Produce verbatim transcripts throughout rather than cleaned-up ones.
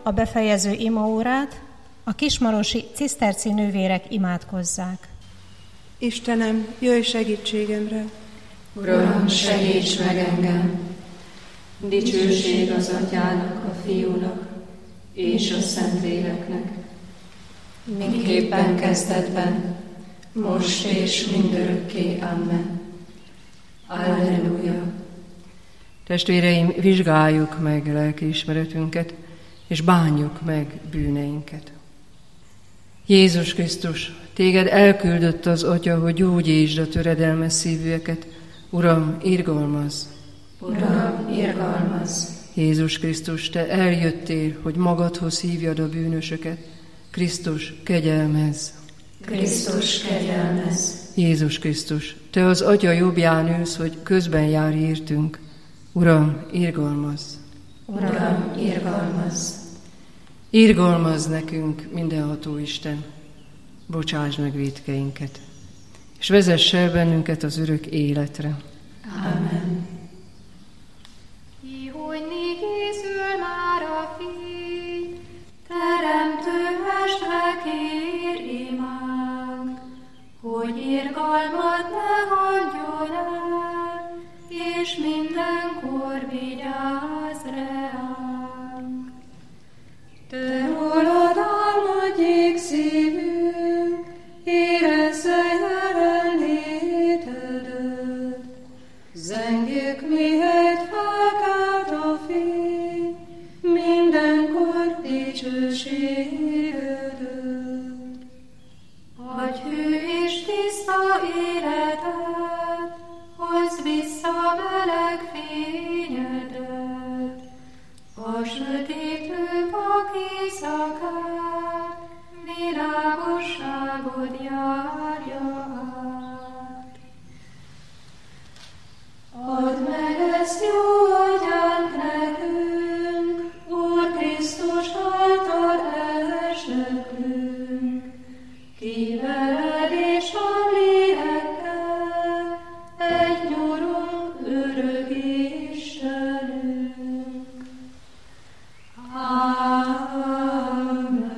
a befejező imaórát a kismarosi ciszterci nővérek imádkozzák. Istenem, jöjj segítségemre! Uram, segíts meg engem! Dicsőség az Atyának, a Fiúnak és a Szentléleknek, miképpen kezdetben, most és mindörökké. Amen. Alleluja! Testvéreim, vizsgáljuk meg lelkiismeretünket, és bánjuk meg bűneinket. Jézus Krisztus, téged elküldött az Atya, hogy gyógyítsd a töredelmes szívűeket. Uram, irgalmazz! Uram, irgalmazz! Jézus Krisztus, te eljöttél, hogy magadhoz hívjad a bűnösöket. Krisztus, kegyelmezz! Krisztus, kegyelmezz! Jézus Krisztus, te az Atya jobbján ülsz, hogy közben jár értünk. Uram, irgalmazz! Uram, irgalmazz! Irgalmazz nekünk, mindenható Isten, bocsásd meg vétkeinket, és vezess el bennünket az örök életre. Amen. Ihojni készül már a fény, teremtő mestre kér imánk, hogy irgalmat ne hagyjon el, és mindenkor vigyázz ránk. Te rólad álmodjék szívünk, érezze jelenlétedet. Zengjük, mihelyt felkelt a fény, mindenkor dicsőségedet. Adj hű és tiszta életet, hozz vissza meleg fényedet, a sötétlő vak éjszakát, világosságod járja át. Add meg ezt jó atyánk nekünk, Úr Krisztus által elsöprünk, ki veled és a lélekkel, egy nyurunk örök Istenünk. Amen.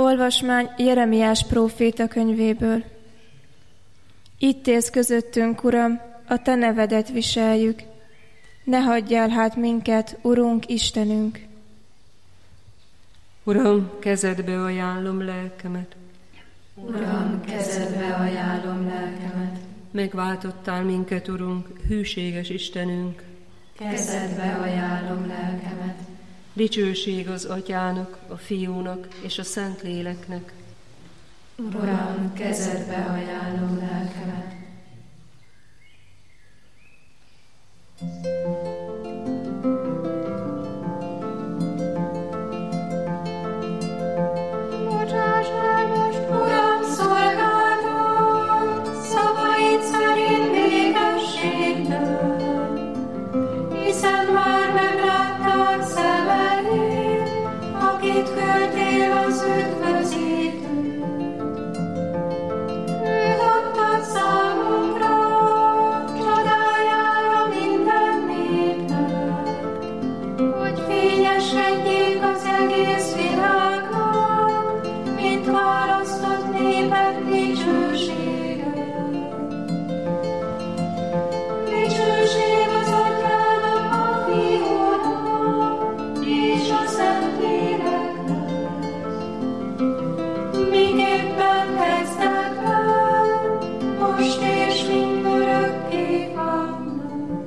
Olvasmány Jeremiás próféta könyvéből. Itt élsz közöttünk, Uram, a Te nevedet viseljük. Ne hagyjál hát minket, Urunk, Istenünk! Uram, kezedbe ajánlom lelkemet. Uram, kezedbe ajánlom lelkemet. Megváltottál minket, Urunk, hűséges Istenünk. Kezedbe ajánlom lelkemet. Dicsőség az Atyának, a Fiúnak és a Szentléleknek. Uram, kezedbe ajánlom lelkemet. Bocsáss el most, Uram, szolgáltat, szavaid szerint békességtől, hiszen már megláttad szemeid, akit küldtél az üdvözítőt. Őt adtad számunkra, csodájára minden népnek, hogy fényeskedjék az egész világnak, mint választott népek dicsősége. Dicsőség az Atyának, a Fiúnak és a Szentléleknek, miképpen kezdetben, most és mindörökké. Amen.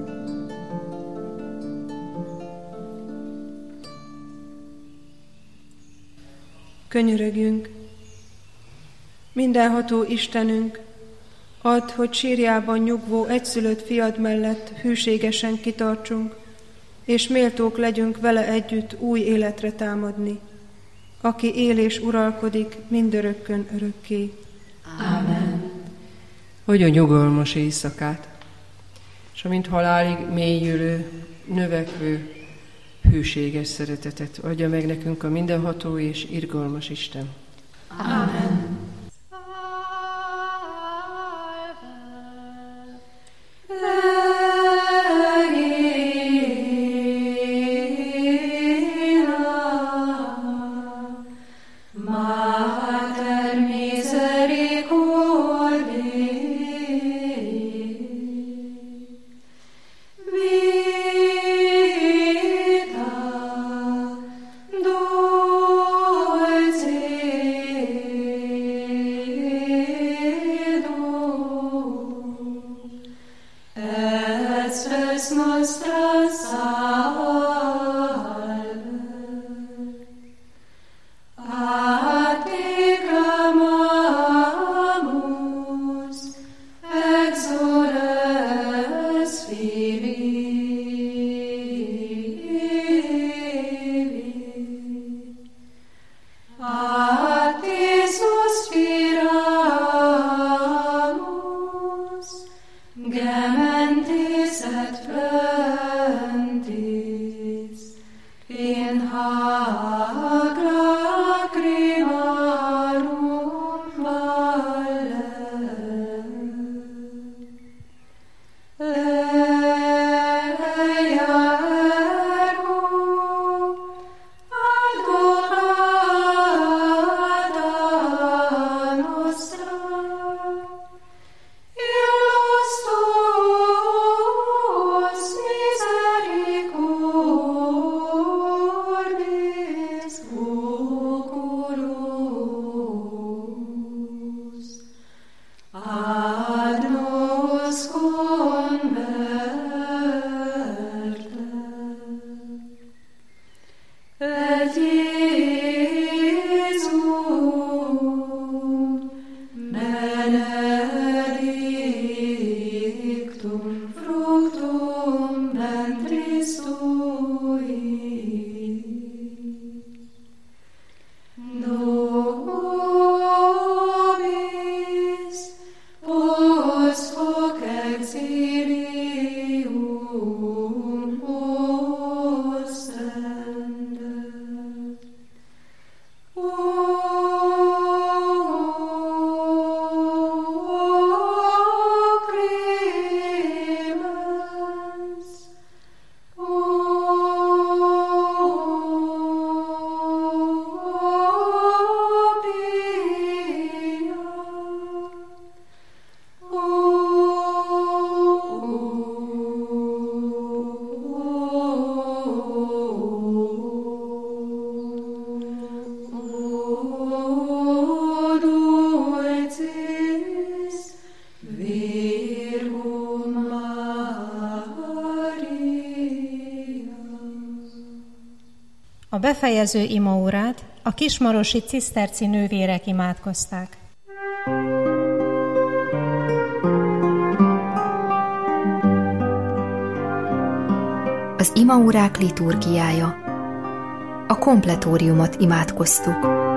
Könyörögjünk! Mindenható Istenünk, add, hogy sírjában nyugvó egyszülött fiad mellett hűségesen kitartsunk, és méltók legyünk vele együtt új életre támadni, aki él és uralkodik mindörökkön örökké. Amen. Hogy a nyugalmas éjszakát, és amint halálig mélyülő, növekvő, hűséges szeretetet adja meg nekünk a mindenható és irgalmas Isten. Amen. Vita, dulce A befejező imaórát a kismarosi ciszterci nővérek imádkozták. Az imaórák liturgiája. A kompletóriumot imádkoztuk.